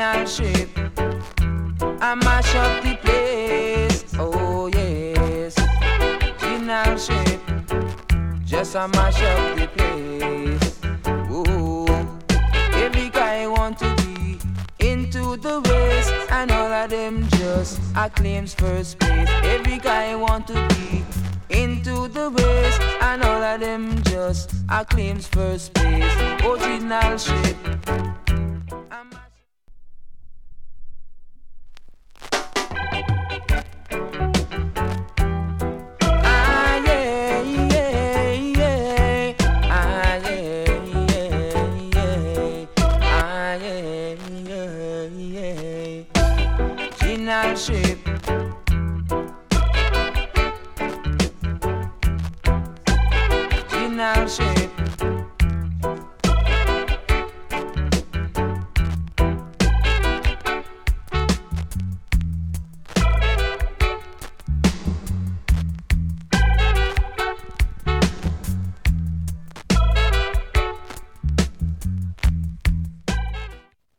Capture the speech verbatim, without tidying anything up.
original ship. I mash up the place. Oh yes, original ship. Just a mash up the place. Oh, every guy want to be into the race, and all of them just a claims first place. Every guy want to be into the race, and all of them just a claims first place. Original ship. Ship. Original ship.